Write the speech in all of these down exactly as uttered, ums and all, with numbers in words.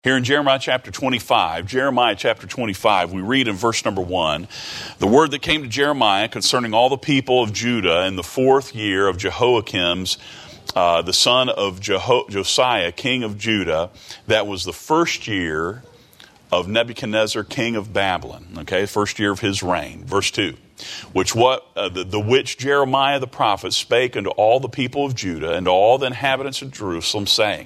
Here in Jeremiah chapter twenty-five, Jeremiah chapter twenty-five, we read in verse number one, the word that came to Jeremiah concerning all the people of Judah in the fourth year of Jehoiakim's, uh, the son of Jeho- Josiah, king of Judah, that was the first year of Nebuchadnezzar, king of Babylon, okay, first year of his reign. Verse two, which what uh, the, the which Jeremiah the prophet spake unto all the people of Judah and to all the inhabitants of Jerusalem, saying,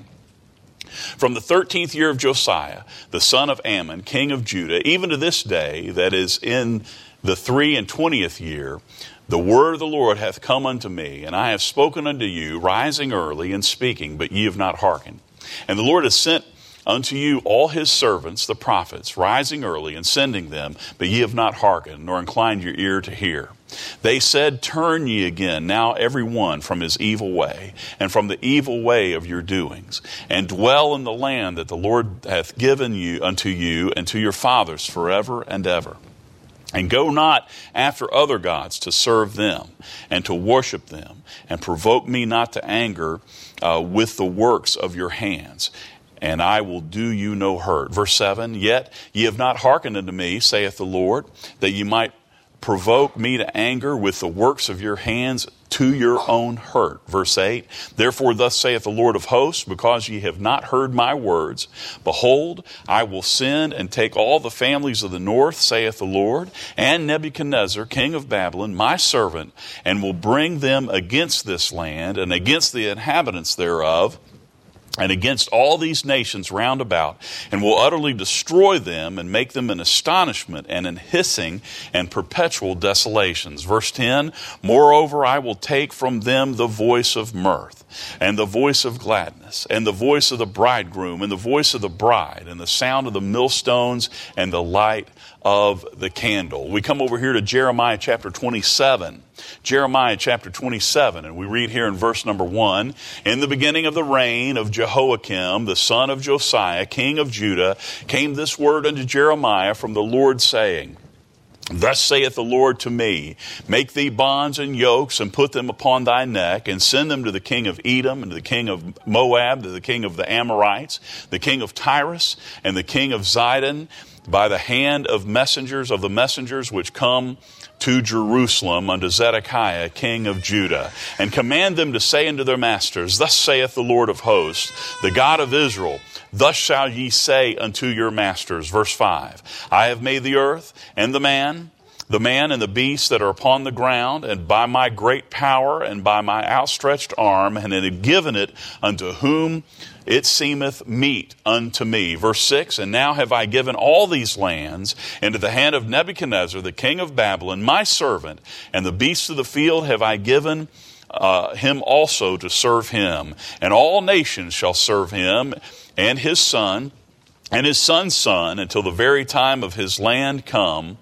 from the thirteenth year of Josiah, the son of Ammon, king of Judah, even to this day, that is in the three and twentieth year, the word of the Lord hath come unto me, and I have spoken unto you, rising early and speaking, but ye have not hearkened. And the Lord has sent unto you all his servants, the prophets, rising early and sending them, but ye have not hearkened, nor inclined your ear to hear. They said, turn ye again, now every one from his evil way, and from the evil way of your doings, and dwell in the land that the Lord hath given you unto you and to your fathers forever and ever. And go not after other gods to serve them, and to worship them, and provoke me not to anger uh, with the works of your hands, and I will do you no hurt. Verse seven, yet ye have not hearkened unto me, saith the Lord, that ye might provoke me to anger with the works of your hands to your own hurt. Verse eight, therefore thus saith the Lord of hosts, because ye have not heard my words, behold, I will send and take all the families of the north, saith the Lord, and Nebuchadnezzar, king of Babylon, my servant, and will bring them against this land and against the inhabitants thereof, and against all these nations round about, and will utterly destroy them and make them an astonishment and an hissing and perpetual desolations. Verse ten, moreover, I will take from them the voice of mirth, and the voice of gladness, and the voice of the bridegroom, and the voice of the bride, and the sound of the millstones, and the light of the candle. We come over here to Jeremiah chapter twenty-seven. Jeremiah chapter twenty-seven, and we read here in verse number one, in the beginning of the reign of Jehoiakim, the son of Josiah, king of Judah, came this word unto Jeremiah from the Lord, saying, thus saith the Lord to me, make thee bonds and yokes, and put them upon thy neck, and send them to the king of Edom, and to the king of Moab, to the king of the Amorites, the king of Tyrus, and the king of Zidon, by the hand of messengers of the messengers which come to Jerusalem unto Zedekiah, king of Judah, and command them to say unto their masters, thus saith the Lord of hosts, the God of Israel, thus shall ye say unto your masters. Verse five, I have made the earth and the man, the man and the beast that are upon the ground, and by my great power and by my outstretched arm, and have given it unto whom it seemeth meet unto me. Verse six, and now have I given all these lands into the hand of Nebuchadnezzar, the king of Babylon, my servant, and the beasts of the field have I given uh, him also to serve him. And all nations shall serve him, and his son, and his son's son, until the very time of his land come.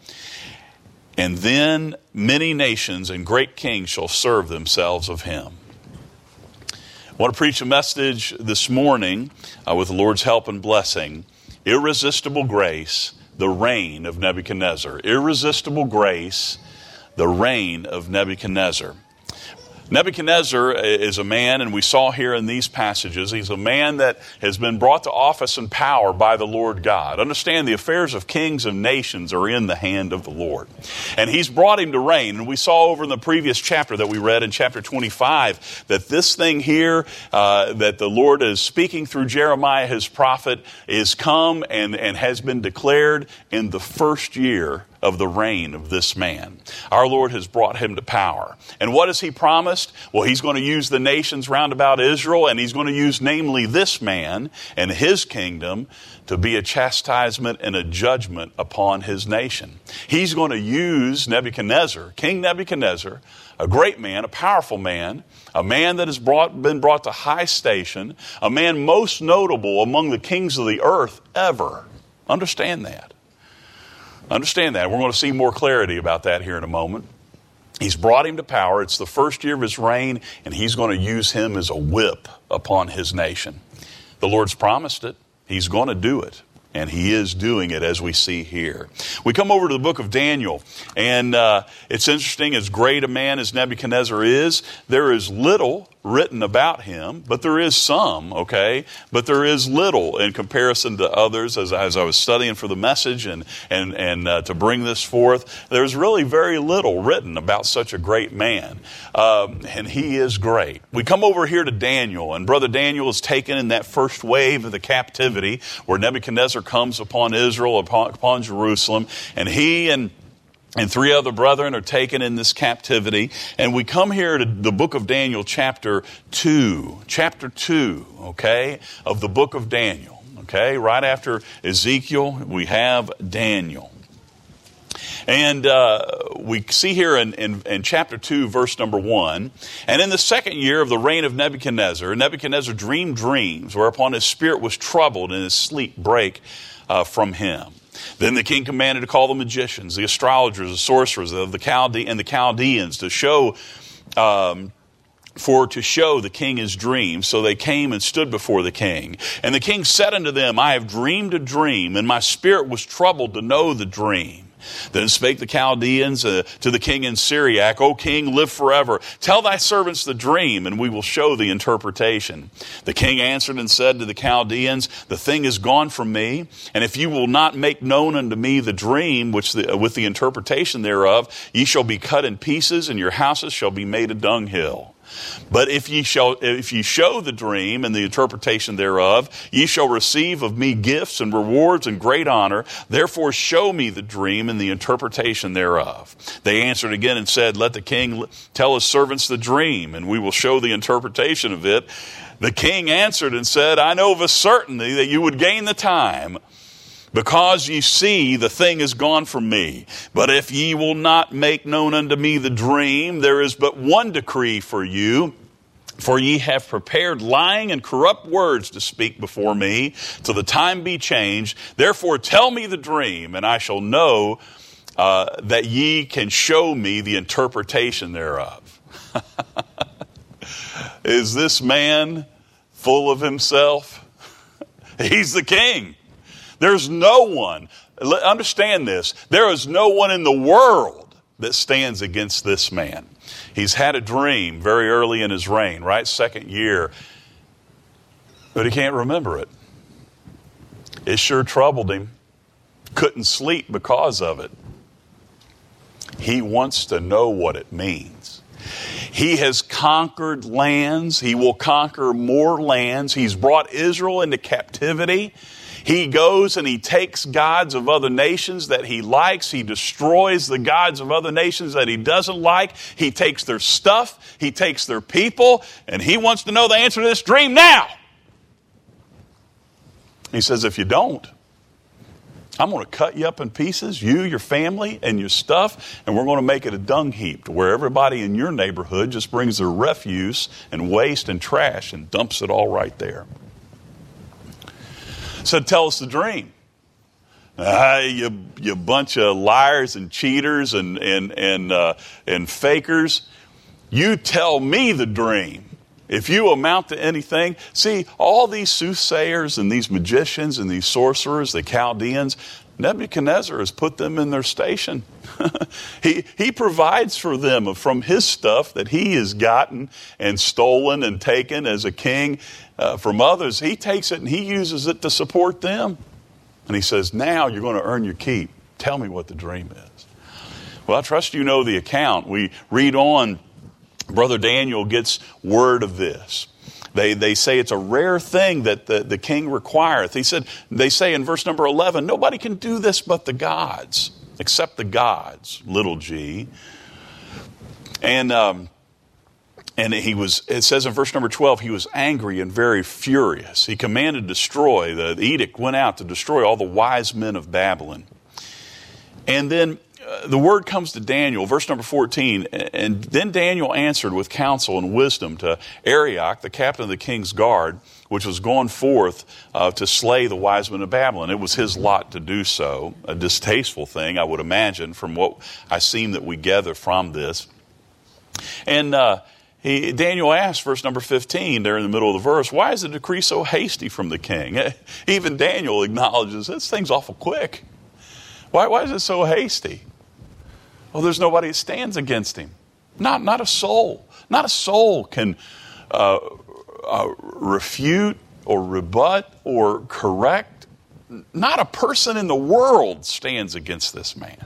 And then many nations and great kings shall serve themselves of him. I want to preach a message this morning uh, with the Lord's help and blessing. Irresistible grace, the reign of Nebuchadnezzar. Irresistible grace, the reign of Nebuchadnezzar. Nebuchadnezzar is a man, and we saw here in these passages, he's a man that has been brought to office and power by the Lord God. Understand, the affairs of kings and nations are in the hand of the Lord. And he's brought him to reign. And we saw over in the previous chapter that we read in chapter twenty-five that this thing here uh, that the Lord is speaking through Jeremiah, his prophet, is come and, and has been declared in the first year of the reign of this man. Our Lord has brought him to power. And what has he promised? Well, he's going to use the nations round about Israel, and he's going to use namely this man and his kingdom to be a chastisement and a judgment upon his nation. He's going to use Nebuchadnezzar, King Nebuchadnezzar, a great man, a powerful man, a man that has brought, been brought to high station, a man most notable among the kings of the earth ever. Understand that. Understand that. We're going to see more clarity about that here in a moment. He's brought him to power. It's the first year of his reign, and he's going to use him as a whip upon his nation. The Lord's promised it. He's going to do it. And he is doing it, as we see here. We come over to the book of Daniel, and uh, it's interesting, as great a man as Nebuchadnezzar is, there is little written about him, but there is some, okay? But there is little in comparison to others. As, as I was studying for the message and and and uh, to bring this forth, there's really very little written about such a great man, um, and he is great. We come over here to Daniel, and Brother Daniel is taken in that first wave of the captivity where Nebuchadnezzar comes upon Israel, upon, upon Jerusalem, and he and And three other brethren are taken in this captivity. And we come here to the book of Daniel, chapter two. Chapter two, okay, of the book of Daniel. Okay, right after Ezekiel, we have Daniel. And uh, we see here in, in, in chapter two, verse number one, and in the second year of the reign of Nebuchadnezzar, Nebuchadnezzar dreamed dreams, whereupon his spirit was troubled and his sleep brake uh, from him. Then the king commanded to call the magicians, the astrologers, the sorcerers of the Chalde- and the Chaldeans to show, um, for to show the king his dream. So they came and stood before the king. And the king said unto them, I have dreamed a dream, and my spirit was troubled to know the dream. Then spake the Chaldeans uh, to the king in Syriac, O king, live forever. Tell thy servants the dream, and we will show the interpretation. The king answered and said to the Chaldeans, the thing is gone from me, and if you will not make known unto me the dream which the, with the interpretation thereof, ye shall be cut in pieces, and your houses shall be made a dunghill. But if ye shall, if ye show the dream and the interpretation thereof, ye shall receive of me gifts and rewards and great honor. Therefore show me the dream and the interpretation thereof. They answered again and said, let the king tell his servants the dream, and we will show the interpretation of it. The king answered and said, I know of a certainty that you would gain the time, because ye see the thing is gone from me. But if ye will not make known unto me the dream, there is but one decree for you. For ye have prepared lying and corrupt words to speak before me, till the time be changed. Therefore tell me the dream, and I shall know uh, that ye can show me the interpretation thereof. Is this man full of himself? He's the king. There's no one, understand this, there is no one in the world that stands against this man. He's had a dream very early in his reign, right? Second year, but he can't remember it. It sure troubled him. Couldn't sleep because of it. He wants to know what it means. He has conquered lands. He will conquer more lands. He's brought Israel into captivity. He goes and he takes gods of other nations that he likes. He destroys the gods of other nations that he doesn't like. He takes their stuff. He takes their people. And he wants to know the answer to this dream now. He says, if you don't, I'm going to cut you up in pieces, you, your family, and your stuff, and we're going to make it a dung heap to where everybody in your neighborhood just brings their refuse and waste and trash and dumps it all right there. Said, tell us the dream. Ah, you, you bunch of liars and cheaters and and and uh, and fakers. You tell me the dream. If you amount to anything, see, all these soothsayers and these magicians and these sorcerers, the Chaldeans, Nebuchadnezzar has put them in their station. he he provides for them from his stuff that he has gotten and stolen and taken as a king uh, from others. He takes it and he uses it to support them. And he says, now you're going to earn your keep. Tell me what the dream is. Well, I trust you know the account. We read on, Brother Daniel gets word of this. They they say it's a rare thing that the, the king requireth. He said, they say in verse number eleven, nobody can do this but the gods, except the gods, little g. And um, and he was, it says in verse number twelve, he was angry and very furious. He commanded to destroy, the, the edict went out to destroy all the wise men of Babylon. And then uh, the word comes to Daniel, verse number fourteen, and then Daniel answered with counsel and wisdom to Arioch, the captain of the king's guard, which was gone forth uh, to slay the wise men of Babylon. It was his lot to do so, a distasteful thing, I would imagine, from what I seem that we gather from this. And uh, he, Daniel asked, verse number fifteen, there in the middle of the verse, why is the decree so hasty from the king? Even Daniel acknowledges, this thing's awful quick. Why, why is it so hasty? Well, there's nobody that stands against him. Not, not a soul. Not a soul can uh, uh, refute or rebut or correct. Not a person in the world stands against this man.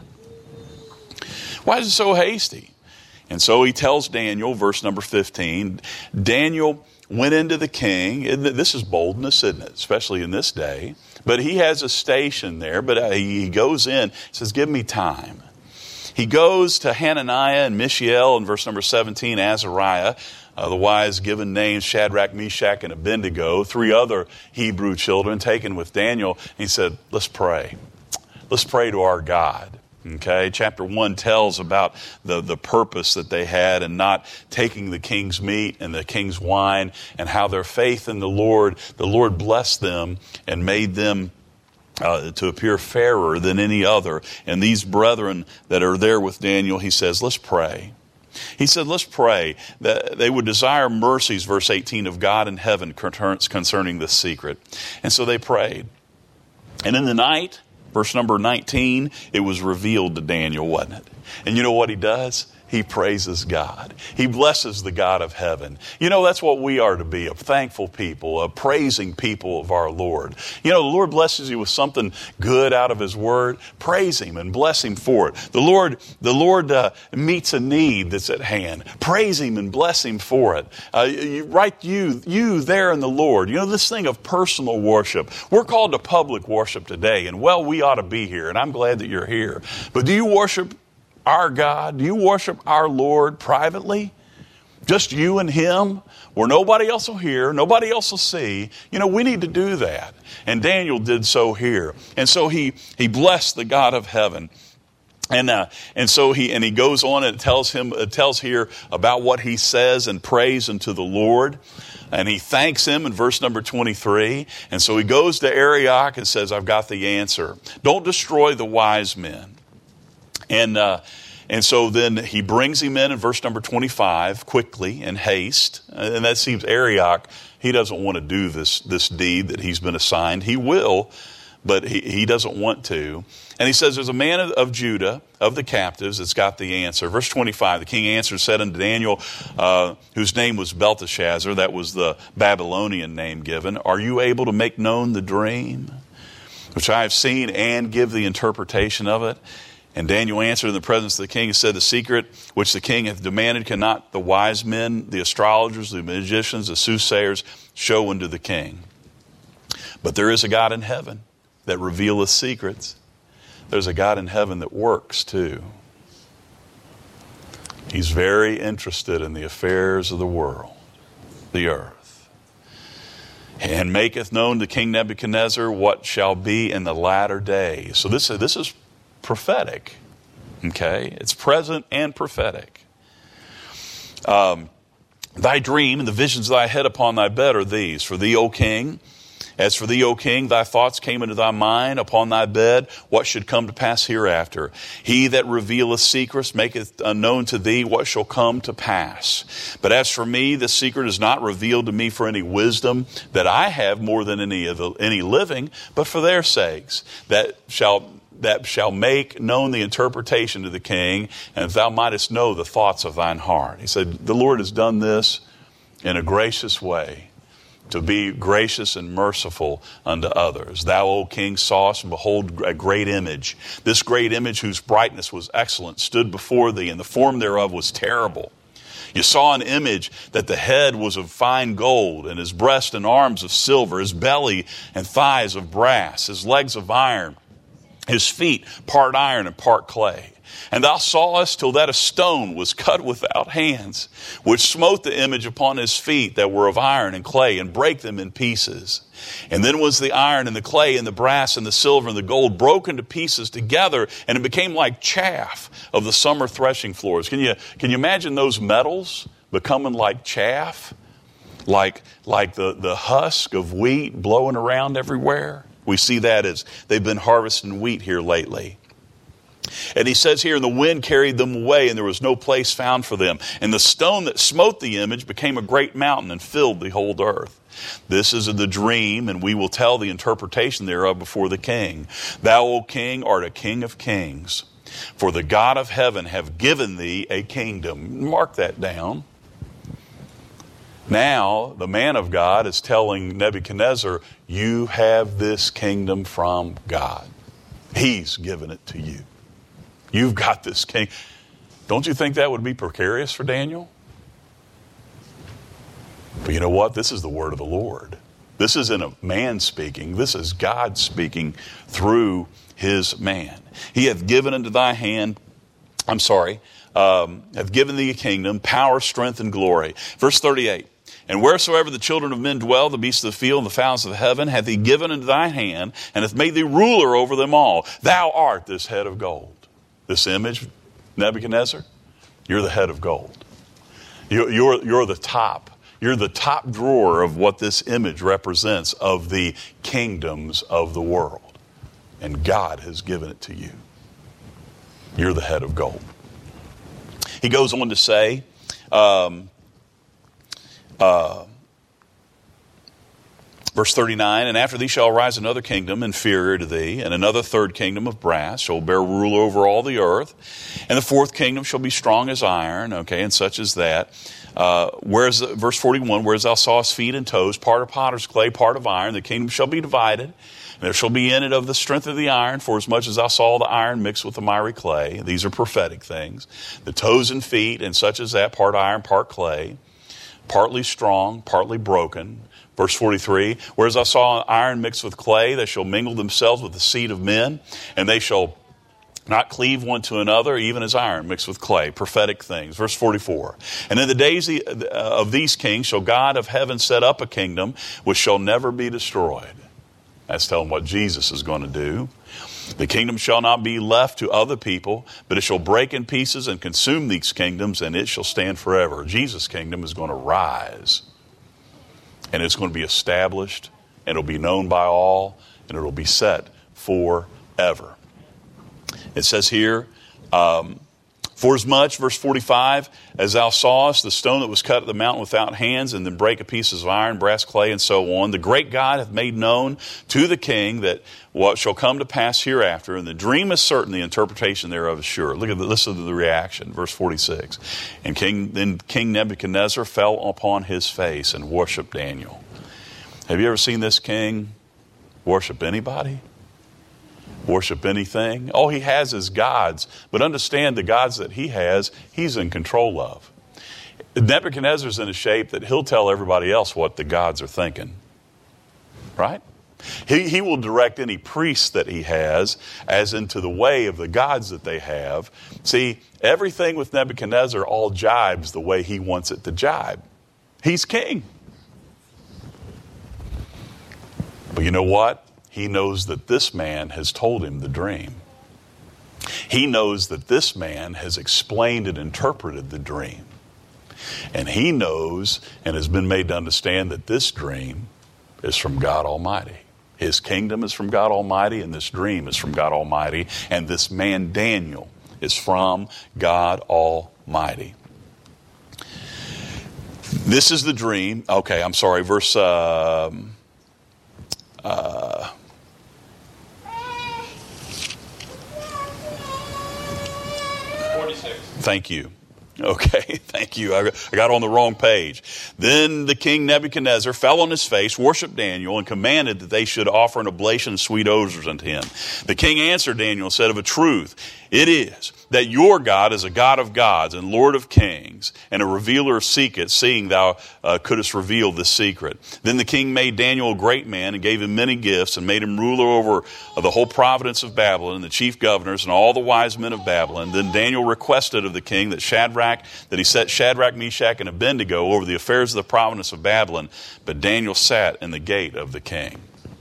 Why is he so hasty? And so he tells Daniel, verse number fifteen, Daniel went into the king. This is boldness, isn't it? Especially in this day. But he has a station there, but he goes in, says, give me time. He goes to Hananiah and Mishael in verse number seventeen, Azariah, otherwise given names Shadrach, Meshach, and Abednego, three other Hebrew children taken with Daniel. He said, let's pray. Let's pray to our God. Okay, chapter one tells about the, the purpose that they had in not taking the king's meat and the king's wine, and how their faith in the Lord, the Lord blessed them and made them uh, to appear fairer than any other. And these brethren that are there with Daniel, he says, let's pray. He said, let's pray that they would desire mercies, verse eighteen, of God in heaven concerning this secret. And so they prayed. And in the night, verse number nineteen, it was revealed to Daniel, wasn't it? And you know what he does? He praises God. He blesses the God of heaven. You know, that's what we are to be, a thankful people, a praising people of our Lord. You know, the Lord blesses you with something good out of his word. Praise him and bless him for it. The Lord, the Lord uh, meets a need that's at hand. Praise him and bless him for it. Uh, you, right, you, you there in the Lord. You know, this thing of personal worship. We're called to public worship today, and well, we ought to be here, and I'm glad that you're here. But do you worship our God? Do you worship our Lord privately? Just you and him, where nobody else will hear, nobody else will see. You know, we need to do that. And Daniel did so here. And so he, he blessed the God of heaven. And uh, and so he and he goes on and it tells him it tells here about what he says and prays unto the Lord. And he thanks him in verse number twenty-three. And so he goes to Arioch and says, I've got the answer. Don't destroy the wise men. And uh, and so then he brings him in in verse number twenty-five quickly in haste. And that seems Arioch, he doesn't want to do this, this deed that he's been assigned. He will, but he, he doesn't want to. And he says, there's a man of, of Judah, of the captives, that's got the answer. Verse twenty-five, the king answered, said unto Daniel, uh, whose name was Belteshazzar, that was the Babylonian name given, are you able to make known the dream, which I have seen, and give the interpretation of it? And Daniel answered in the presence of the king and said, the secret which the king hath demanded cannot the wise men, the astrologers, the magicians, the soothsayers show unto the king. But there is a God in heaven that revealeth secrets. There's a God in heaven that works too. He's very interested in the affairs of the world, the earth. And maketh known to King Nebuchadnezzar what shall be in the latter days. So this, this is prophetic. Okay? It's present and prophetic. Um, thy dream and the visions of thy head upon thy bed are these. For thee, O king, as for thee, O king, thy thoughts came into thy mind upon thy bed, what should come to pass hereafter. He that revealeth secrets maketh unknown to thee what shall come to pass. But as for me, the secret is not revealed to me for any wisdom that I have more than any of the, any living, but for their sakes, that shall that shall make known the interpretation to the king, and thou mightest know the thoughts of thine heart. He said, the Lord has done this in a gracious way, to be gracious and merciful unto others. Thou, O king, sawest, and behold, a great image. This great image, whose brightness was excellent, stood before thee, and the form thereof was terrible. You saw an image that the head was of fine gold, and his breast and arms of silver, his belly and thighs of brass, his legs of iron, his feet part iron and part clay. And thou sawest till that a stone was cut without hands, which smote the image upon his feet that were of iron and clay, and brake them in pieces. And then was the iron and the clay and the brass and the silver and the gold broken to pieces together, and it became like chaff of the summer threshing floors. Can you, can you imagine those metals becoming like chaff? Like, like the, the husk of wheat blowing around everywhere? We see that as they've been harvesting wheat here lately. And he says here, and the wind carried them away, and there was no place found for them. And the stone that smote the image became a great mountain and filled the whole earth. This is the dream, and we will tell the interpretation thereof before the king. Thou, O king, art a king of kings, for the God of heaven have given thee a kingdom. Mark that down. Now, the man of God is telling Nebuchadnezzar, you have this kingdom from God. He's given it to you. You've got this king. Don't you think that would be precarious for Daniel? But you know what? This is the word of the Lord. This isn't a man speaking. This is God speaking through his man. He hath given into thy hand, I'm sorry, um, hath given thee a kingdom, power, strength, and glory. Verse thirty-eight. And wheresoever the children of men dwell, the beasts of the field and the fowls of the heaven, hath he given into thy hand, and hath made thee ruler over them all. Thou art this head of gold. This image, Nebuchadnezzar, you're the head of gold. You're, you're, you're the top. You're the top drawer of what this image represents of the kingdoms of the world. And God has given it to you. You're the head of gold. He goes on to say, um, uh, verse thirty-nine, and after thee shall arise another kingdom inferior to thee, and another third kingdom of brass shall bear rule over all the earth. And the fourth kingdom shall be strong as iron, okay, and such as that. Uh, whereas, verse forty-one, whereas thou sawest feet and toes, part of potter's clay, part of iron, the kingdom shall be divided. And there shall be in it of the strength of the iron, for as much as thou saw the iron mixed with the miry clay. These are prophetic things. The toes and feet, and such as that, part iron, part clay, partly strong, partly broken. Verse forty-three, whereas I saw iron mixed with clay, they shall mingle themselves with the seed of men, and they shall not cleave one to another, even as iron mixed with clay. Prophetic things. Verse forty-four, and in the days of these kings shall God of heaven set up a kingdom which shall never be destroyed. That's telling what Jesus is going to do. The kingdom shall not be left to other people, but it shall break in pieces and consume these kingdoms, and it shall stand forever. Jesus' kingdom is going to rise. And it's going to be established, and it'll be known by all, and it'll be set forever. It says here, um, for as much, verse forty-five, as thou sawest the stone that was cut at the mountain without hands, and then break a pieces of iron, brass, clay, and so on, the great God hath made known to the king that what shall come to pass hereafter, and the dream is certain, the interpretation thereof is sure. Look at the, listen to the reaction, verse forty-six. And King, then King Nebuchadnezzar fell upon his face and worshipped Daniel. Have you ever seen this king worship anybody? Worship anything? All he has is gods. But understand the gods that he has, he's in control of. Nebuchadnezzar's in a shape that he'll tell everybody else what the gods are thinking. Right? He, he will direct any priest that he has as into the way of the gods that they have. See, everything with Nebuchadnezzar all jibes the way he wants it to jibe. He's king. But you know what? He knows that this man has told him the dream. He knows that this man has explained and interpreted the dream. And he knows and has been made to understand that this dream is from God Almighty. His kingdom is from God Almighty, and this dream is from God Almighty. And this man Daniel is from God Almighty. This is the dream. Okay, I'm sorry, verse... Uh, uh, Thank you. Okay, thank you. I got on the wrong page. Then the king Nebuchadnezzar fell on his face, worshipped Daniel, and commanded that they should offer an oblation of sweet odors unto him. The king answered Daniel and said, of a truth, it is that your God is a God of gods and Lord of kings, and a revealer of secrets, seeing thou uh, couldst reveal this secret. Then the king made Daniel a great man and gave him many gifts and made him ruler over uh, the whole province of Babylon and the chief governors and all the wise men of Babylon. Then Daniel requested of the king that Shadrach, that he set Shadrach, Meshach, and Abednego over the affairs of the province of Babylon. But Daniel sat in the gate of the king.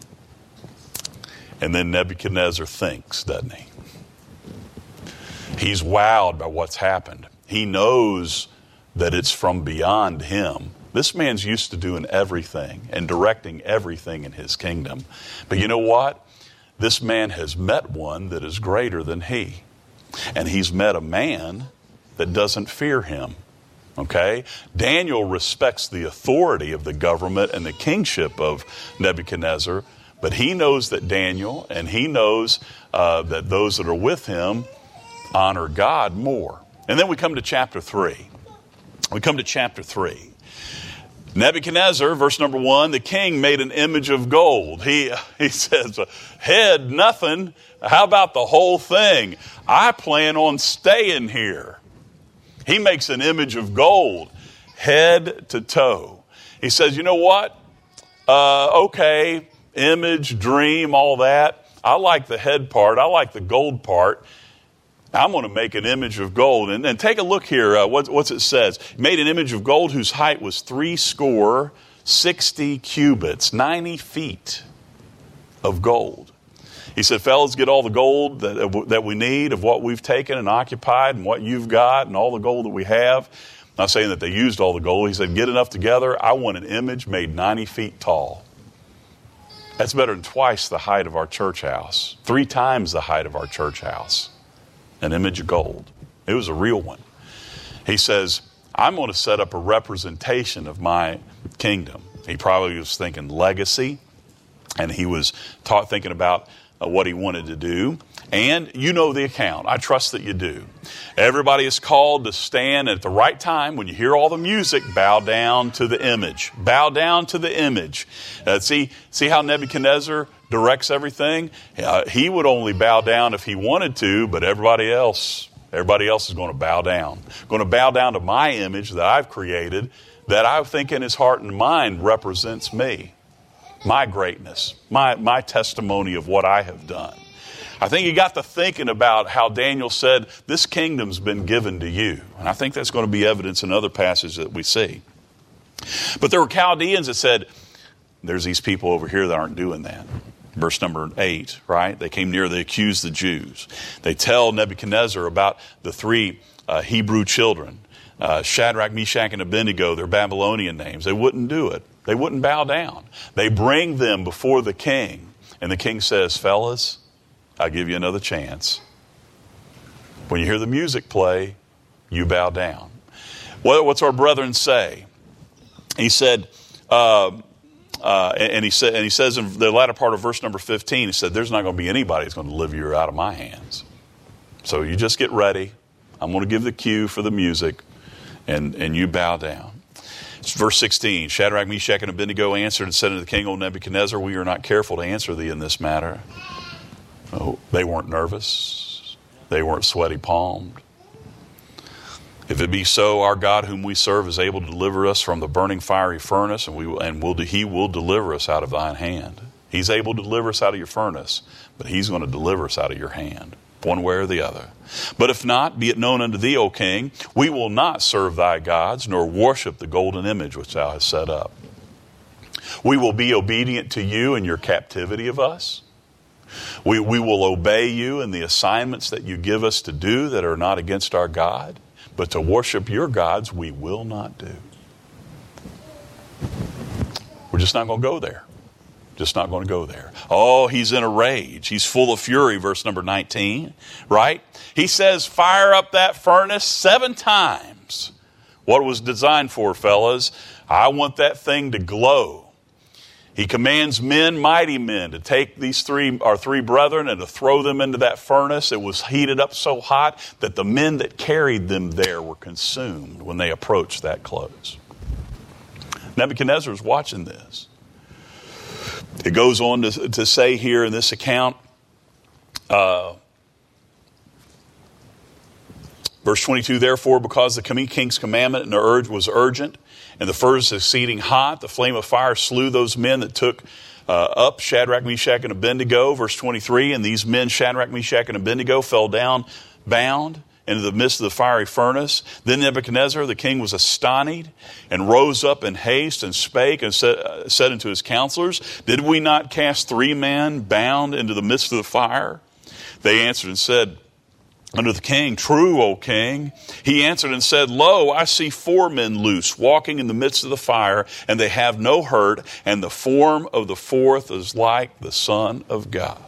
And then Nebuchadnezzar thinks, doesn't he? He's wowed by what's happened. He knows that it's from beyond him. This man's used to doing everything and directing everything in his kingdom. But you know what? This man has met one that is greater than he. And he's met a man that doesn't fear him. Okay? Daniel respects the authority of the government and the kingship of Nebuchadnezzar, but he knows that Daniel, and he knows uh, that those that are with him honor God more. And then we come to chapter three. We come to chapter three. Nebuchadnezzar, verse number one, the king made an image of gold. He, he says, head, nothing. How about the whole thing? I plan on staying here. He makes an image of gold, head to toe. He says, you know what? Uh, okay, image, dream, all that. I like the head part. I like the gold part. I'm going to make an image of gold. And, and take a look here. Uh, what, what's it says? He made an image of gold whose height was three score, sixty cubits, ninety feet of gold. He said, fellas, get all the gold that, that we need of what we've taken and occupied and what you've got and all the gold that we have. I'm not saying that they used all the gold. He said, get enough together. I want an image made ninety feet tall. That's better than twice the height of our church house. Three times the height of our church house. An image of gold. It was a real one. He says, I'm going to set up a representation of my kingdom. He probably was thinking legacy, and he was taught, thinking about uh, what he wanted to do. And you know the account. I trust that you do. Everybody is called to stand at the right time. When you hear all the music, bow down to the image. Bow down to the image. Uh, see, see how Nebuchadnezzar directs everything? Uh, he would only bow down if he wanted to, but everybody else, everybody else is going to bow down. Going to bow down to my image that I've created, that I think in his heart and mind represents me. My greatness, my, my testimony of what I have done. I think he got to thinking about how Daniel said, this kingdom's been given to you. And I think that's going to be evidence in other passages that we see. But there were Chaldeans that said, there's these people over here that aren't doing that. Verse number eight, right? They came near, they accused the Jews. They tell Nebuchadnezzar about the three uh, Hebrew children, uh, Shadrach, Meshach, and Abednego, their Babylonian names. They wouldn't do it. They wouldn't bow down. They bring them before the king. And the king says, fellas, I'll give you another chance. When you hear the music play, you bow down. What, what's our brethren say? He said, uh, uh, and he said, and he says in the latter part of verse number fifteen, he said, "There's not going to be anybody that's going to deliver you out of my hands. So you just get ready. I'm going to give the cue for the music, and and you bow down." It's verse sixteen. Shadrach, Meshach, and Abednego answered and said unto the king, O Nebuchadnezzar, we are not careful to answer thee in this matter. Oh, they weren't nervous. They weren't sweaty palmed. If it be so, our God whom we serve is able to deliver us from the burning fiery furnace, and we will, and will, he will deliver us out of thine hand. He's able to deliver us out of your furnace, but he's going to deliver us out of your hand, one way or the other. But if not, be it known unto thee, O king, we will not serve thy gods, nor worship the golden image which thou hast set up. We will be obedient to you in your captivity of us. We, we will obey you in the assignments that you give us to do that are not against our God. But to worship your gods, we will not do. We're just not going to go there. Just not going to go there. Oh, he's in a rage. He's full of fury, verse number nineteen, right? He says, fire up that furnace seven times. What it was designed for, fellas? I want that thing to glow. He commands men, mighty men, to take these three, our three brethren, and to throw them into that furnace. It was heated up so hot that the men that carried them there were consumed when they approached that close. Nebuchadnezzar is watching this. It goes on to, to say here in this account, uh, verse twenty-two, therefore, because the king's commandment and the urge was urgent, and the furnace exceeding hot, the flame of fire slew those men that took uh, up Shadrach, Meshach, and Abednego. Verse twenty-three, and these men, Shadrach, Meshach, and Abednego, fell down bound into the midst of the fiery furnace. Then Nebuchadnezzar, the king, was astonished, and rose up in haste, and spake, and said, uh, said unto his counselors, did we not cast three men bound into the midst of the fire? They answered and said unto the king, true, O king. He answered and said, lo, I see four men loose, walking in the midst of the fire, and they have no hurt, and the form of the fourth is like the Son of God.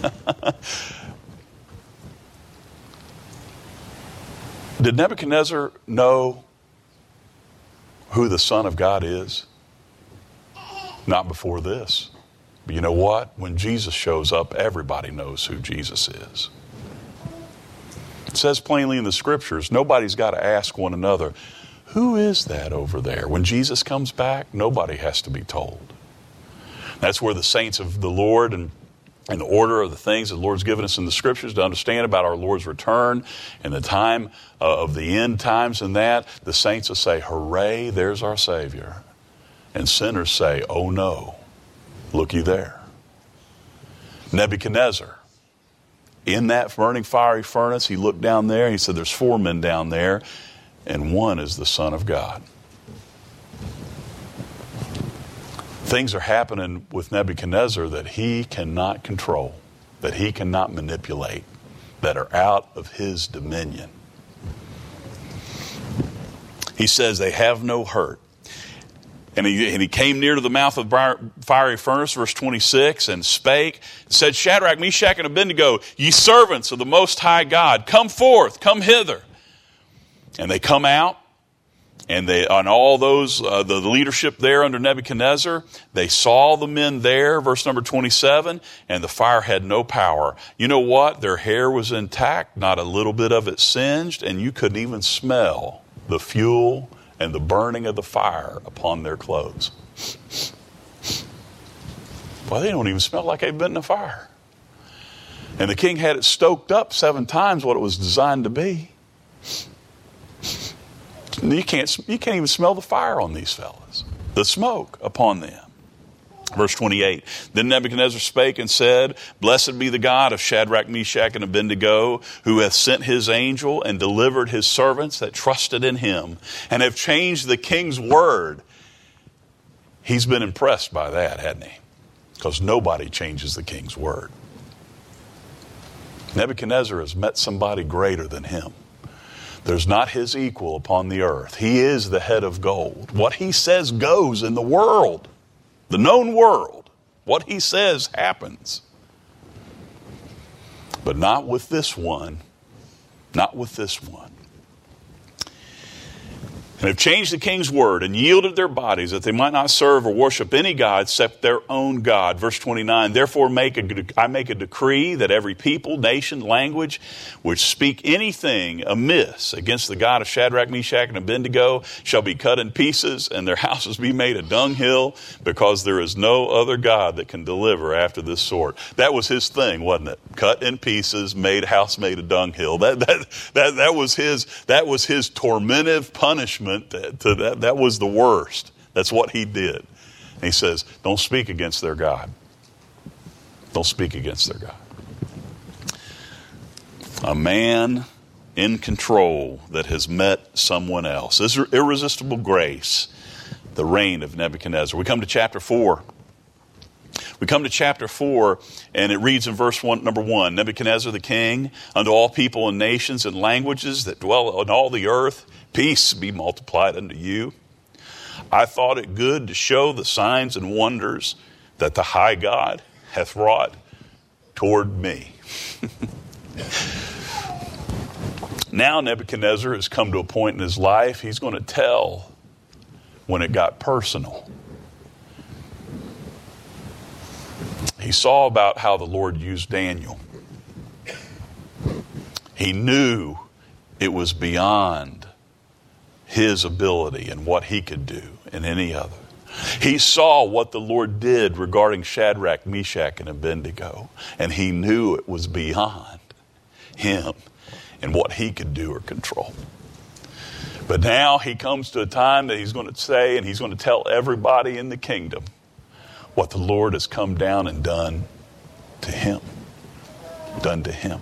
Did Nebuchadnezzar know who the Son of God is? Not before this. But you know what? When Jesus shows up, everybody knows who Jesus is. It says plainly in the scriptures, nobody's got to ask one another, Who is that over there? When Jesus comes back, nobody has to be told. That's where the saints of the Lord and, and the order of the things that the Lord's given us in the Scriptures to understand about our Lord's return and the time uh, of the end times and that, the saints will say, hooray, there's our Savior. And sinners say, oh no, looky there. Nebuchadnezzar, in that burning fiery furnace, he looked down there, he said, there's four men down there, and one is the Son of God. Things are happening with Nebuchadnezzar that he cannot control, that he cannot manipulate, that are out of his dominion. He says they have no hurt. And he, and he came near to the mouth of the fiery furnace, verse twenty-six, and spake, and said, Shadrach, Meshach, and Abednego, ye servants of the Most High God, come forth, come hither. And they come out, and they, on all those, uh, the, the leadership there under Nebuchadnezzar, they saw the men there, verse number twenty-seven, and the fire had no power. You know what? Their hair was intact, not a little bit of it singed, and you couldn't even smell the fuel and the burning of the fire upon their clothes. Well, they don't even smell like they've been in a fire. And the king had it stoked up seven times what it was designed to be. You can't, you can't even smell the fire on these fellas, the smoke upon them. Verse twenty-eight, then Nebuchadnezzar spake and said, blessed be the God of Shadrach, Meshach, and Abednego, who hath sent his angel and delivered his servants that trusted in him, and have changed the king's word. He's been impressed by that, hadn't he? Because nobody changes the king's word. Nebuchadnezzar has met somebody greater than him. There's not his equal upon the earth. He is the head of gold. What he says goes in the world. The known world, what he says happens. But not with this one. Not with this one. And have changed the king's word and yielded their bodies that they might not serve or worship any god except their own God. Verse twenty-nine, therefore make a, I make a decree that every people, nation, language, which speak anything amiss against the God of Shadrach, Meshach, and Abednego shall be cut in pieces and their houses be made a dunghill, because there is no other God that can deliver after this sort. That was his thing, wasn't it? Cut in pieces, made house made a dunghill. That, that, that, that was his, that was his tormentive punishment. To that, that was the worst. That's what he did. And he says, don't speak against their God. Don't speak against their God. A man in control that has met someone else. This is irresistible grace, the reign of Nebuchadnezzar. We come to chapter four. We come to chapter four, and it reads in verse one, number one, Nebuchadnezzar the king, unto all people and nations and languages that dwell on all the earth, peace be multiplied unto you. I thought it good to show the signs and wonders that the high God hath wrought toward me. Now Nebuchadnezzar has come to a point in his life, he's going to tell when it got personal. He saw about how the Lord used Daniel. He knew it was beyond his ability and what he could do and any other. He saw what the Lord did regarding Shadrach, Meshach, and Abednego, and he knew it was beyond him and what he could do or control. But now he comes to a time that he's going to say, and he's going to tell everybody in the kingdom what the Lord has come down and done to him. Done to him.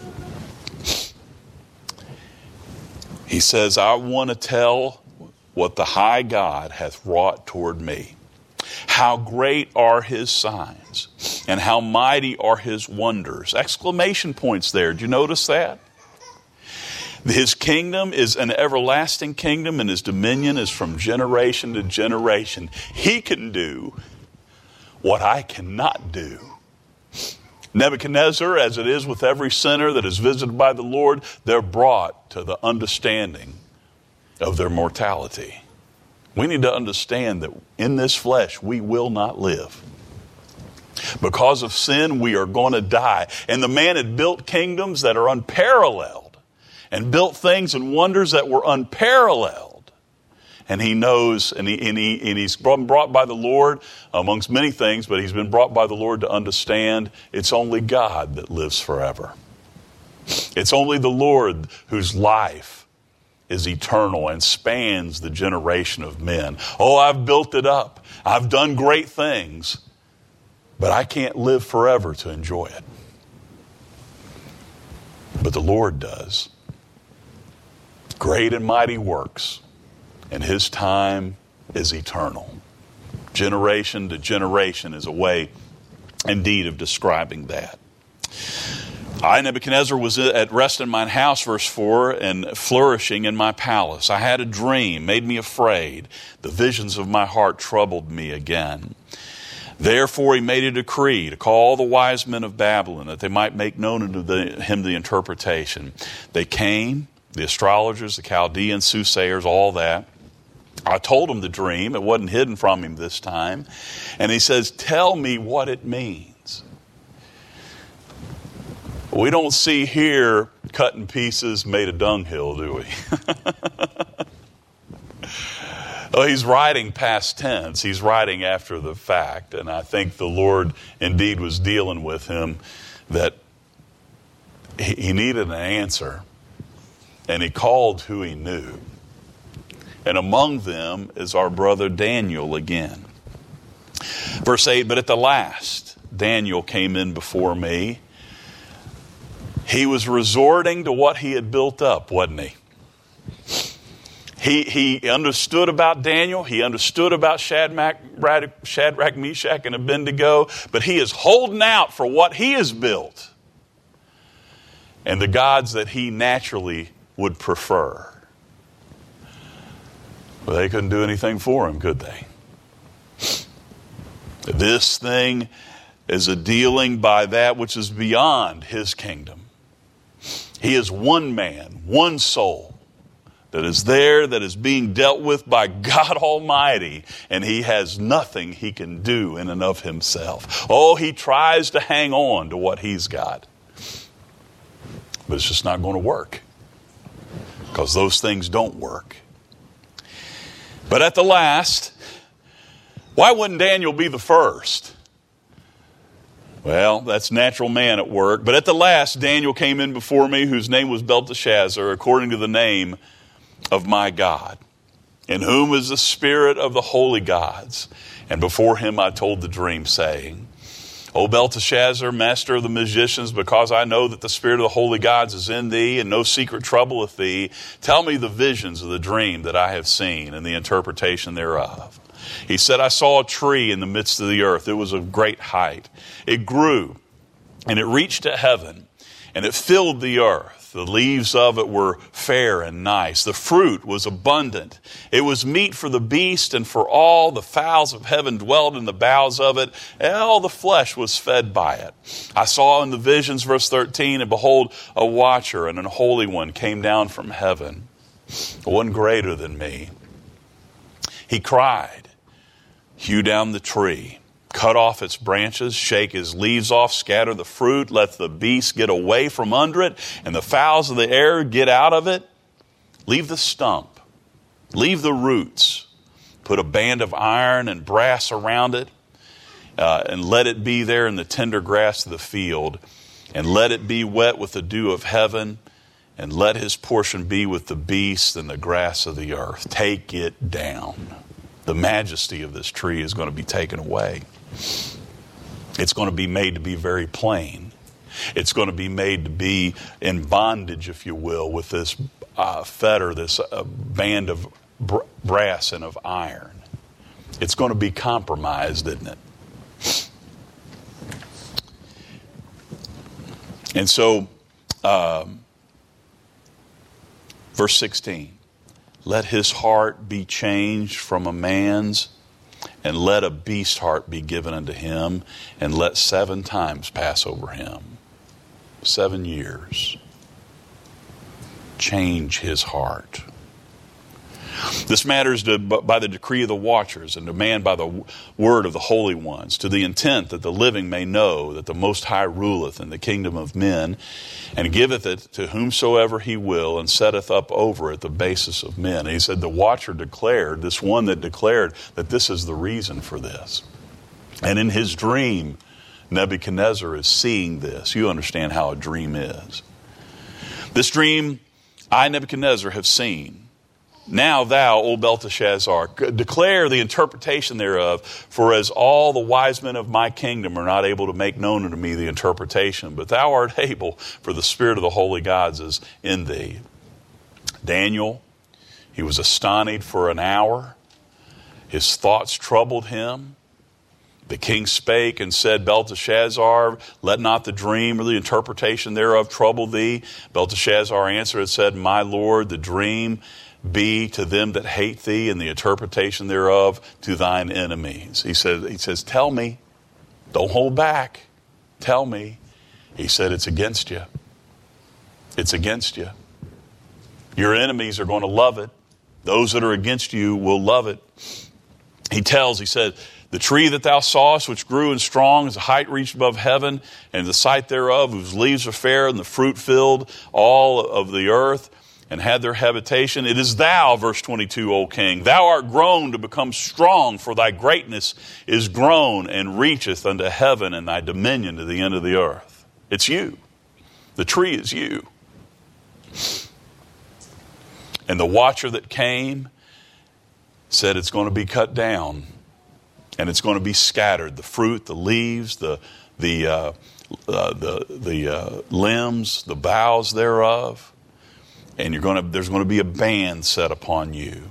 He says, I want to tell what the high God hath wrought toward me. How great are his signs, and how mighty are his wonders. Exclamation points there. Did you notice that? His kingdom is an everlasting kingdom, and his dominion is from generation to generation. He can do what I cannot do. Nebuchadnezzar, as it is with every sinner that is visited by the Lord, they're brought to the understanding of their mortality. We need to understand that in this flesh we will not live. Because of sin, we are going to die. And the man had built kingdoms that are unparalleled and built things and wonders that were unparalleled. And he knows, and, he, and, he, and he's brought, brought by the Lord amongst many things, but he's been brought by the Lord to understand it's only God that lives forever. It's only the Lord whose life is eternal and spans the generation of men. Oh, I've built it up. I've done great things, but I can't live forever to enjoy it. But the Lord does. Great and mighty works, and his time is eternal. Generation to generation is a way, indeed, of describing that. I, Nebuchadnezzar, was at rest in mine house, verse four, and flourishing in my palace. I had a dream, made me afraid. The visions of my heart troubled me again. Therefore he made a decree to call all the wise men of Babylon, that they might make known unto the, him the interpretation. They came, the astrologers, the Chaldeans, soothsayers, all that. I told him the dream. It wasn't hidden from him this time. And he says, tell me what it means. We don't see here cut in pieces, made a dunghill, do we? Well, he's writing past tense. He's writing after the fact. And I think the Lord indeed was dealing with him that he, he needed an answer. And he called who he knew. And among them is our brother Daniel again. Verse eight, but at the last, Daniel came in before me. He was resorting to what he had built up, wasn't he? He, he understood about Daniel. He understood about Shadrach, Shadrach, Meshach, and Abednego. But he is holding out for what he has built and the gods that he naturally would prefer. Well, they couldn't do anything for him, could they? This thing is a dealing by that which is beyond his kingdom. He is one man, one soul that is there, that is being dealt with by God Almighty, and he has nothing he can do in and of himself. Oh, he tries to hang on to what he's got, but it's just not going to work, because those things don't work. But at the last, why wouldn't Daniel be the first? Well, that's natural man at work. But at the last, Daniel came in before me, whose name was Belteshazzar, according to the name of my God, in whom is the spirit of the holy gods. And before him I told the dream, saying, O Belteshazzar, master of the magicians, because I know that the spirit of the holy gods is in thee, and no secret troubleth thee, tell me the visions of the dream that I have seen, and the interpretation thereof. He said, I saw a tree in the midst of the earth. It was of great height. It grew, and it reached to heaven, and it filled the earth. The leaves of it were fair and nice. The fruit was abundant. It was meat for the beast, and for all the fowls of heaven dwelled in the boughs of it, and all the flesh was fed by it. I saw in the visions, verse thirteen, and behold, a watcher and an holy one came down from heaven, one greater than me. He cried, hew down the tree, cut off its branches, shake his leaves off, scatter the fruit, let the beasts get away from under it, and the fowls of the air get out of it. Leave the stump, leave the roots, put a band of iron and brass around it, uh, and let it be there in the tender grass of the field, and let it be wet with the dew of heaven, and let his portion be with the beasts and the grass of the earth. Take it down. The majesty of this tree is going to be taken away. It's going to be made to be very plain. It's going to be made to be in bondage, if you will, with this uh, fetter, this uh, band of br- brass and of iron. It's going to be compromised, isn't it? And so, um, verse sixteen. Let his heart be changed from a man's, and let a beast heart be given unto him, and let seven times pass over him. Seven years. Change his heart. This matter is to, by the decree of the watchers, and demand by the word of the holy ones, to the intent that the living may know that the Most High ruleth in the kingdom of men, and giveth it to whomsoever he will, and setteth up over it the basis of men. And he said the watcher declared, this one that declared, that this is the reason for this. And in his dream, Nebuchadnezzar is seeing this. You understand how a dream is. This dream I, Nebuchadnezzar, have seen. Now thou, O Belteshazzar, declare the interpretation thereof, for as all the wise men of my kingdom are not able to make known unto me the interpretation, but thou art able, for the spirit of the holy gods is in thee. Daniel, he was astonished for an hour. His thoughts troubled him. The king spake and said, Belteshazzar, let not the dream or the interpretation thereof trouble thee. Belteshazzar answered and said, My Lord, the dream be to them that hate thee, and the interpretation thereof to thine enemies. He said, he says, tell me. Don't hold back. Tell me. He said, it's against you. It's against you. Your enemies are going to love it. Those that are against you will love it. He tells, he said, the tree that thou sawest, which grew and strong, as a height reached above heaven, and the sight thereof, whose leaves are fair, and the fruit filled all of the earth, and had their habitation. It is thou, verse twenty-two, O king. Thou art grown to become strong, for thy greatness is grown and reacheth unto heaven, and thy dominion to the end of the earth. It's you. The tree is you. And the watcher that came said it's going to be cut down, and it's going to be scattered. The fruit, the leaves, the the uh, uh, the the uh, limbs, the boughs thereof. And you're going to, there's going to be a ban set upon you.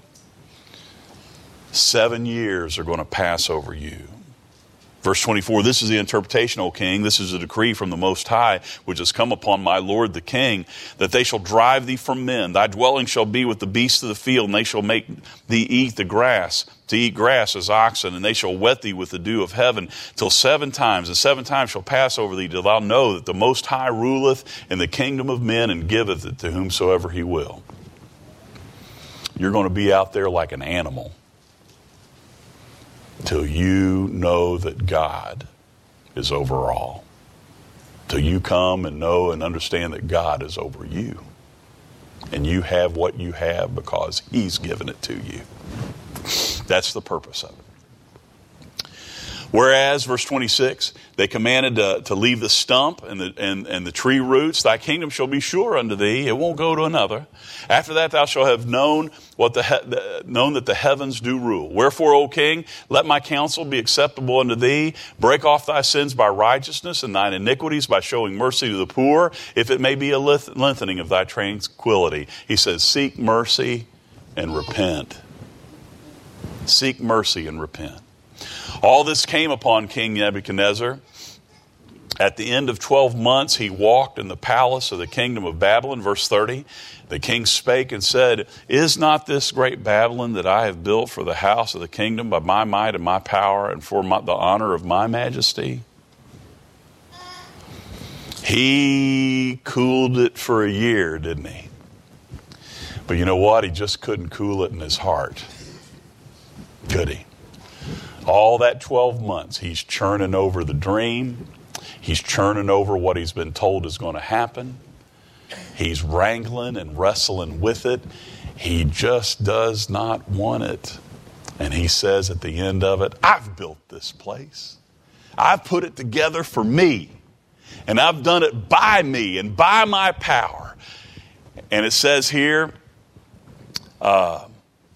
Seven years are going to pass over you. Verse twenty-four, this is the interpretation, O king. This is a decree from the Most High, which has come upon my lord the king, that they shall drive thee from men. Thy dwelling shall be with the beasts of the field, and they shall make thee eat the grass, to eat grass as oxen, and they shall wet thee with the dew of heaven, till seven times, and seven times shall pass over thee, till thou know that the Most High ruleth in the kingdom of men, and giveth it to whomsoever he will. You're going to be out there like an animal, till you know that God is over all. Till you come and know and understand that God is over you. And you have what you have because he's given it to you. That's the purpose of it. Whereas, verse twenty-six, they commanded to, to leave the stump and the, and, and the tree roots. Thy kingdom shall be sure unto thee. It won't go to another. After that thou shalt have known what the, he, the known that the heavens do rule. Wherefore, O king, let my counsel be acceptable unto thee. Break off thy sins by righteousness, and thine iniquities by showing mercy to the poor, if it may be a lengthening of thy tranquility. He says, seek mercy and repent. Seek mercy and repent. All this came upon King Nebuchadnezzar. At the end of twelve months, he walked in the palace of the kingdom of Babylon. Verse thirty, the king spake and said, is not this great Babylon that I have built for the house of the kingdom by my might and my power and for my, the honor of my majesty? He cooled it for a year, didn't he? But you know what? He just couldn't cool it in his heart. Could he? All that twelve months, he's churning over the dream. He's churning over what he's been told is going to happen. He's wrangling and wrestling with it. He just does not want it. And he says at the end of it, I've built this place. I've put it together for me. And I've done it by me and by my power. And it says here, uh,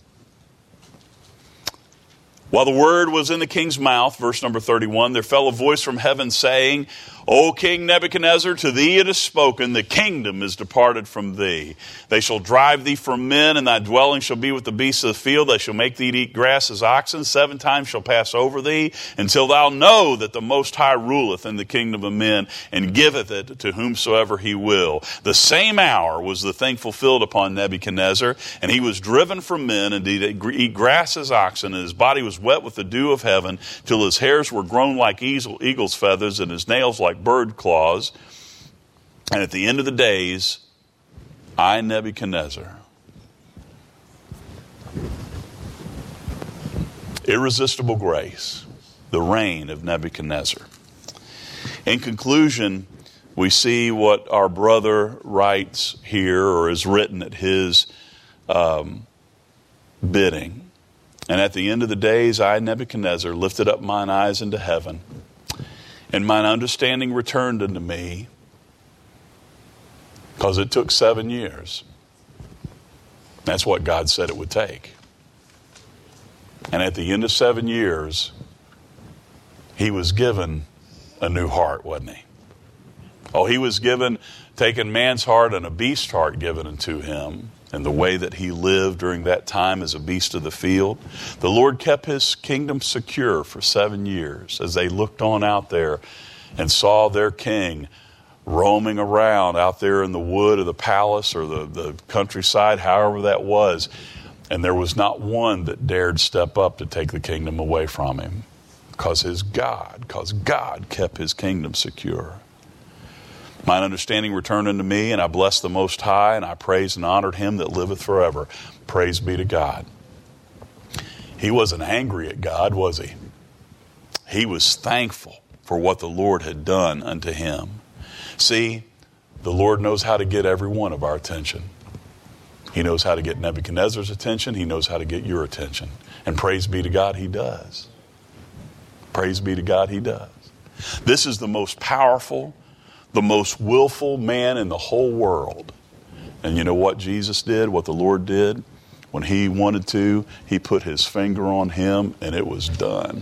while the word was in the king's mouth, verse number thirty-one, there fell a voice from heaven saying, O King Nebuchadnezzar, to thee it is spoken, the kingdom is departed from thee. They shall drive thee from men, and thy dwelling shall be with the beasts of the field. They shall make thee to eat grass as oxen. Seven times shall pass over thee, until thou know that the Most High ruleth in the kingdom of men, and giveth it to whomsoever he will. The same hour was the thing fulfilled upon Nebuchadnezzar, and he was driven from men, and did eat grass as oxen, and his body was wet with the dew of heaven, till his hairs were grown like eagle's feathers, and his nails like bird claws. And at the end of the days, I, Nebuchadnezzar, Irresistible grace, the reign of Nebuchadnezzar. In conclusion, we see what our brother writes here, or is written at his um, bidding. And at the end of the days, I, Nebuchadnezzar, lifted up mine eyes into heaven, and mine understanding returned unto me, because it took seven years. That's what God said it would take. And at the end of seven years, he was given a new heart, wasn't he? Oh, he was given, taken man's heart and a beast's heart given unto him, and the way that he lived during that time as a beast of the field. The Lord kept his kingdom secure for seven years as they looked on out there and saw their king roaming around out there in the wood of the palace or the, the countryside, however that was. And there was not one that dared step up to take the kingdom away from him, because his God, because God kept his kingdom secure. Mine understanding returned unto me, and I blessed the Most High, and I praised and honored him that liveth forever. Praise be to God. He wasn't angry at God, was he? He was thankful for what the Lord had done unto him. See, the Lord knows how to get every one of our attention. He knows how to get Nebuchadnezzar's attention. He knows how to get your attention. And praise be to God, he does. Praise be to God, he does. This is the most powerful, the most willful man in the whole world. And you know what Jesus did, what the Lord did? When he wanted to, he put his finger on him, and it was done.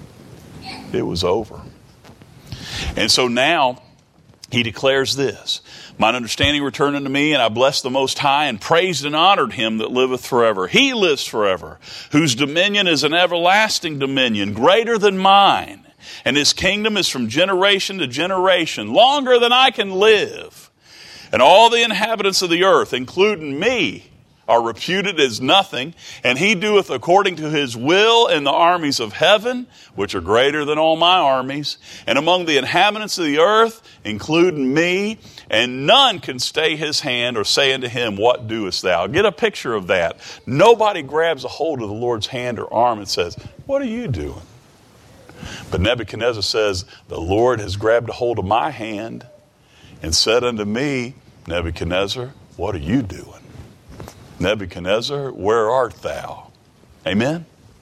It was over. And so now, he declares this: mine understanding returned unto me, and I blessed the Most High, and praised and honored him that liveth forever. He lives forever, whose dominion is an everlasting dominion, greater than mine. And his kingdom is from generation to generation, longer than I can live. And all the inhabitants of the earth, including me, are reputed as nothing. And he doeth according to his will in the armies of heaven, which are greater than all my armies. And among the inhabitants of the earth, including me, and none can stay his hand or say unto him, what doest thou? Get a picture of that. Nobody grabs a hold of the Lord's hand or arm and says, what are you doing? But Nebuchadnezzar says, the Lord has grabbed a hold of my hand and said unto me, Nebuchadnezzar, what are you doing? Nebuchadnezzar, where art thou? Amen?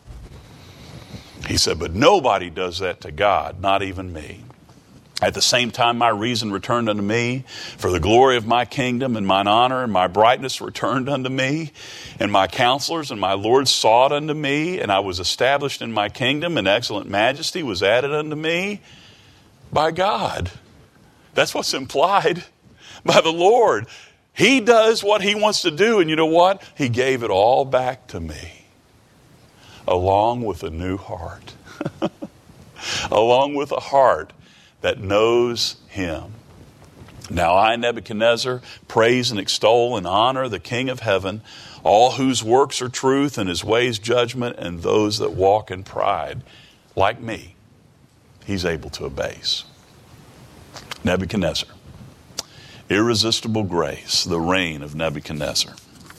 He said, but nobody does that to God, not even me. At the same time, my reason returned unto me, for the glory of my kingdom, and mine honor and my brightness returned unto me, and my counselors and my lords sought unto me, and I was established in my kingdom, and excellent majesty was added unto me by God. That's what's implied by the Lord. He does what he wants to do, and you know what? He gave it all back to me, along with a new heart, along with a heart that knows him. Now I, Nebuchadnezzar, praise and extol and honor the King of heaven, all whose works are truth and his ways judgment, and those that walk in pride, like me, he's able to abase. Nebuchadnezzar. Irresistible grace, the reign of Nebuchadnezzar.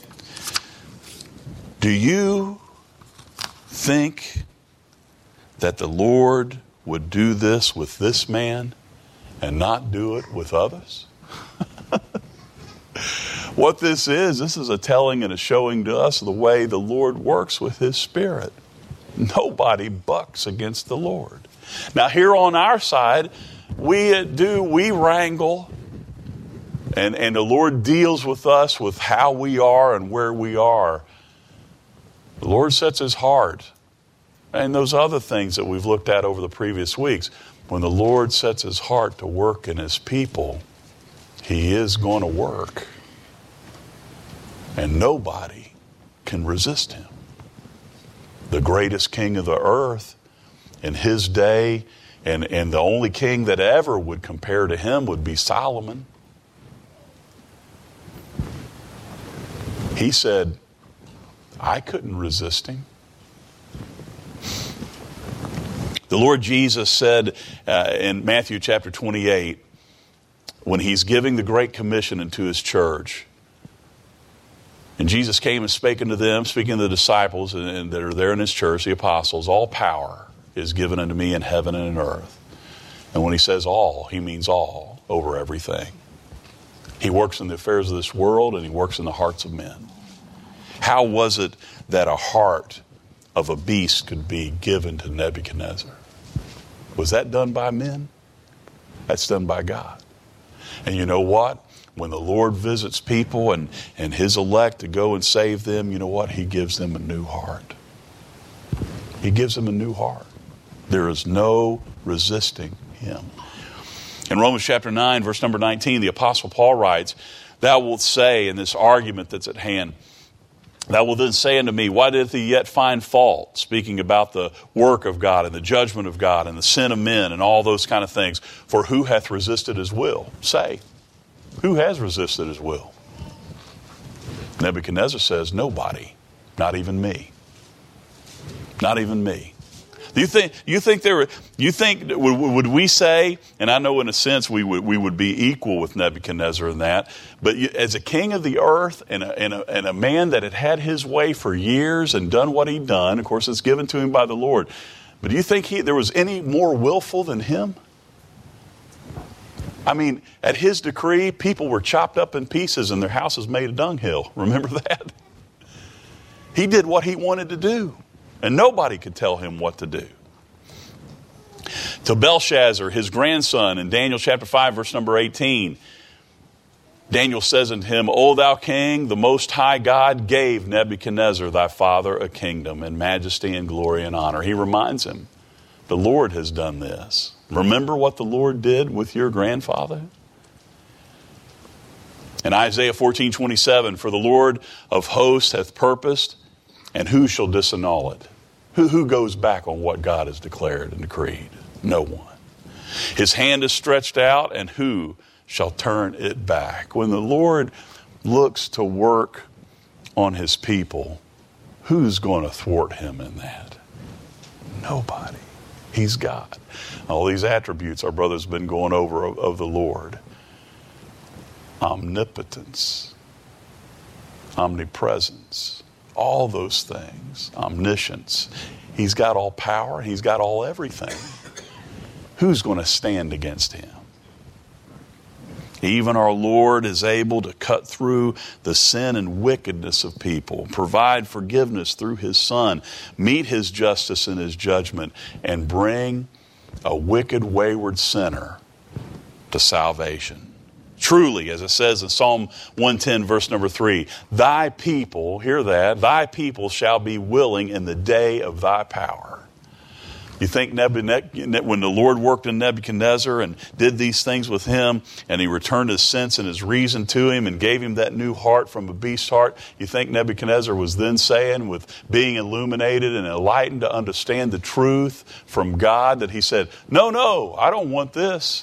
Do you think that the Lord would do this with this man and not do it with others? What this is, this is a telling and a showing to us the way the Lord works with his Spirit. Nobody bucks against the Lord. Now here on our side, we do, we wrangle, and, and the Lord deals with us with how we are and where we are. The Lord sets his heart. And those other things that we've looked at over the previous weeks, when the Lord sets his heart to work in his people, he is going to work. And nobody can resist him. The greatest king of the earth in his day, and, and the only king that ever would compare to him would be Solomon. He said, I couldn't resist him. The Lord Jesus said uh, in Matthew chapter twenty-eight, when he's giving the Great Commission into his church, And Jesus came and spake unto them, speaking to the disciples and, and that are there in his church, the apostles, all power is given unto me in heaven and in earth. And when he says all, he means all over everything. He works in the affairs of this world and he works in the hearts of men. How was it that a heart of a beast could be given to Nebuchadnezzar? Was that done by men? That's done by God. And you know what? When the Lord visits people and, and his elect to go and save them, you know what? He gives them a new heart. He gives them a new heart. There is no resisting him. In Romans chapter nine, verse number nineteen, the Apostle Paul writes, thou wilt say, in this argument that's at hand, thou wilt then say unto me, why did he yet find fault? Speaking about the work of God and the judgment of God and the sin of men and all those kind of things. For who hath resisted his will? Say, who has resisted his will? Nebuchadnezzar says, nobody, not even me. Not even me. Do you think, you think there, you think, would, would we say, and I know in a sense we would, we would be equal with Nebuchadnezzar in that, but you, as a king of the earth and a, and, a, and a man that had had his way for years and done what he'd done, of course it's given to him by the Lord, but do you think he, there was any more willful than him? I mean, at his decree, people were chopped up in pieces and their houses made a dunghill. Remember that? He did what he wanted to do. And nobody could tell him what to do. To Belshazzar, his grandson, in Daniel chapter five, verse number eighteen, Daniel says unto him, O thou king, the most high God gave Nebuchadnezzar thy father a kingdom and majesty and glory and honor. He reminds him, the Lord has done this. Remember what the Lord did with your grandfather? In Isaiah fourteen twenty-seven, for the Lord of hosts hath purposed, and who shall disannul it? Who, who goes back on what God has declared and decreed? No one. His hand is stretched out, and who shall turn it back? When the Lord looks to work on his people, who's going to thwart him in that? Nobody. He's God. All these attributes our brother's been going over of, of the Lord. Omnipotence. Omnipresence. All those things. Omniscience. He's got all power. He's got all everything. Who's going to stand against him? Even our Lord is able to cut through the sin and wickedness of people, provide forgiveness through his Son, meet his justice and his judgment, and bring a wicked, wayward sinner to salvation. Truly, as it says in Psalm one ten, verse number three, thy people, hear that, thy people shall be willing in the day of thy power. You think Nebuchadnezzar, when the Lord worked in Nebuchadnezzar and did these things with him, and he returned his sense and his reason to him and gave him that new heart from a beast heart, you think Nebuchadnezzar was then saying, with being illuminated and enlightened to understand the truth from God, that he said, no, no, I don't want this.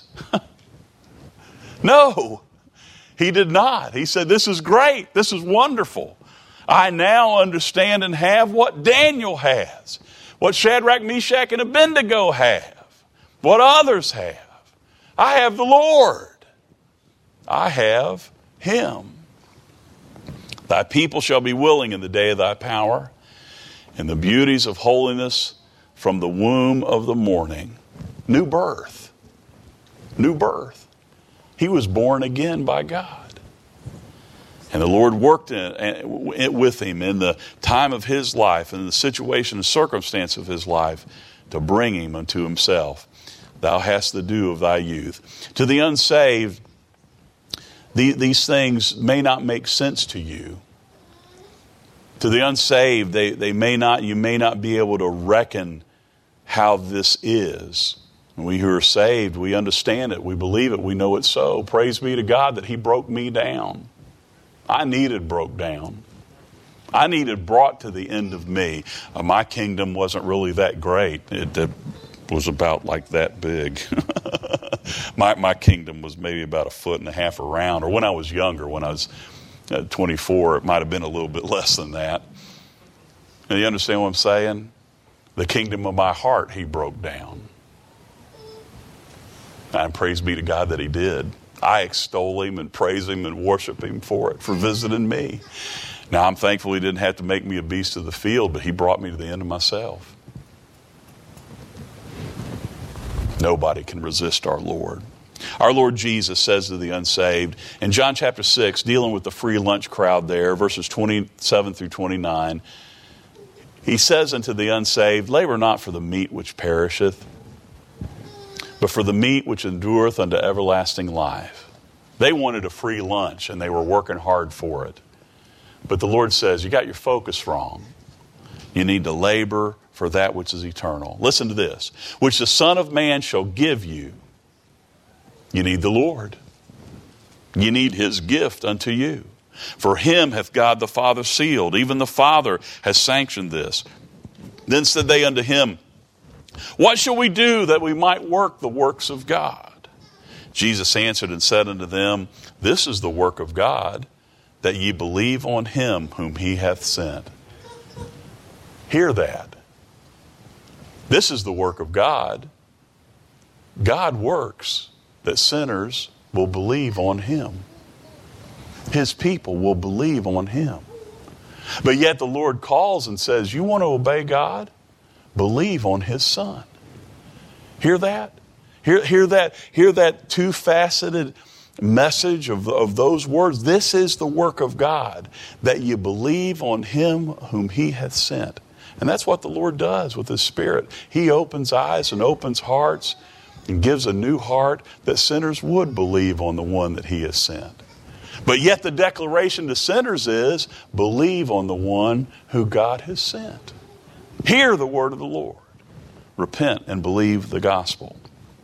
No, he did not. He said, this is great. This is wonderful. I now understand and have what Daniel has, what Shadrach, Meshach, and Abednego have, what others have. I have the Lord. I have him. Thy people shall be willing in the day of thy power, and the beauties of holiness from the womb of the morning. New birth. New birth. He was born again by God. And the Lord worked in, with him in the time of his life, and the situation and circumstance of his life, to bring him unto himself. Thou hast the dew of thy youth. To the unsaved, the, these things may not make sense to you. To the unsaved, they, they may not, you may not be able to reckon how this is. We who are saved, we understand it, we believe it, we know it's so. Praise be to God that he broke me down. I needed broke down. I needed brought to the end of me. Uh, my kingdom wasn't really that great. It, it was about like that big. my, my kingdom was maybe about a foot and a half around. Or when I was younger, when I was uh, twenty-four, it might have been a little bit less than that. Now, you understand what I'm saying? The kingdom of my heart he broke down. And praise be to God that he did. I extol him and praise him and worship him for it, for visiting me. Now, I'm thankful he didn't have to make me a beast of the field, but he brought me to the end of myself. Nobody can resist our Lord. Our Lord Jesus says to the unsaved, in John chapter six, dealing with the free lunch crowd there, verses twenty-seven through twenty-nine, he says unto the unsaved, labor not for the meat which perisheth, but for the meat which endureth unto everlasting life. They wanted a free lunch, and they were working hard for it. But the Lord says, you got your focus wrong. You need to labor for that which is eternal. Listen to this. Which the Son of Man shall give you. You need the Lord. You need his gift unto you. For him hath God the Father sealed. Even the Father has sanctioned this. Then said they unto him, what shall we do that we might work the works of God? Jesus answered and said unto them, this is the work of God, that ye believe on him whom he hath sent. Hear that. This is the work of God. God works that sinners will believe on him. His people will believe on him. But yet the Lord calls and says, you want to obey God? Believe on his Son. Hear that? Hear, hear that? Hear that two-faceted message of, of those words? This is the work of God, that you believe on him whom he hath sent. And that's what the Lord does with his Spirit. He opens eyes and opens hearts and gives a new heart that sinners would believe on the one that he has sent. But yet the declaration to sinners is, believe on the one who God has sent. Hear the word of the Lord. Repent and believe the gospel.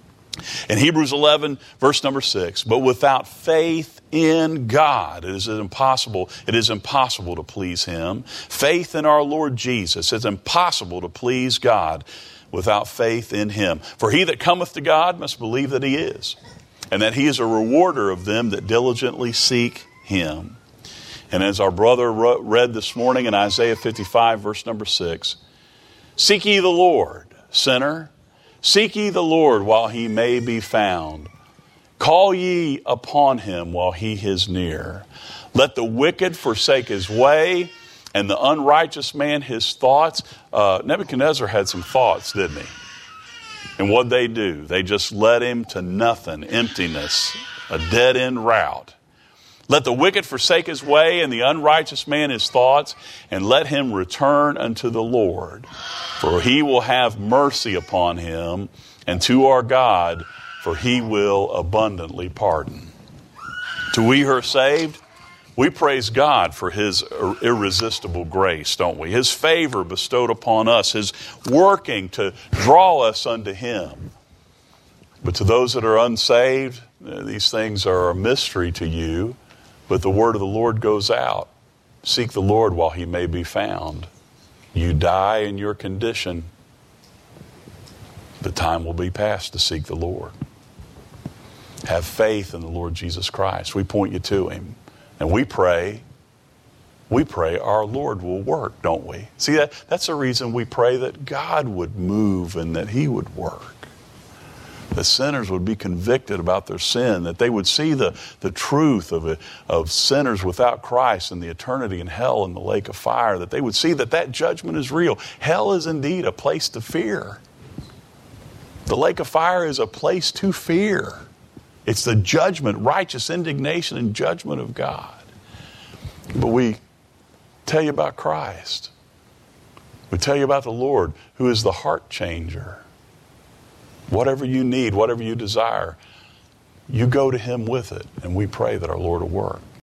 In Hebrews eleven, verse number six, but without faith in God, it is impossible, it is impossible to please him. Faith in our Lord Jesus, it's impossible to please God without faith in him. For he that cometh to God must believe that he is, and that he is a rewarder of them that diligently seek him. And as our brother read this morning in Isaiah fifty-five, verse number six, seek ye the Lord, sinner. Seek ye the Lord while he may be found. Call ye upon him while he is near. Let the wicked forsake his way, and the unrighteous man his thoughts. Uh, Nebuchadnezzar had some thoughts, didn't he? And what'd they do? They just led him to nothing, emptiness, a dead-end route. Let the wicked forsake his way, and the unrighteous man his thoughts, and let him return unto the Lord. For he will have mercy upon him, and to our God, for he will abundantly pardon. To we who are saved, we praise God for his irresistible grace, don't we? His favor bestowed upon us, his working to draw us unto him. But to those that are unsaved, these things are a mystery to you. But the word of the Lord goes out. Seek the Lord while he may be found. You die in your condition. The time will be past to seek the Lord. Have faith in the Lord Jesus Christ. We point you to him. And we pray, we pray our Lord will work, don't we? See, that, that's the reason we pray that God would move and that he would work. That sinners would be convicted about their sin, that they would see the, the truth of, a, of sinners without Christ and the eternity in hell and the lake of fire, that they would see that that judgment is real. Hell is indeed a place to fear. The lake of fire is a place to fear. It's the judgment, righteous indignation and judgment of God. But we tell you about Christ. We tell you about the Lord, who is the heart changer. Whatever you need, whatever you desire, you go to him with it, and we pray that our Lord will work.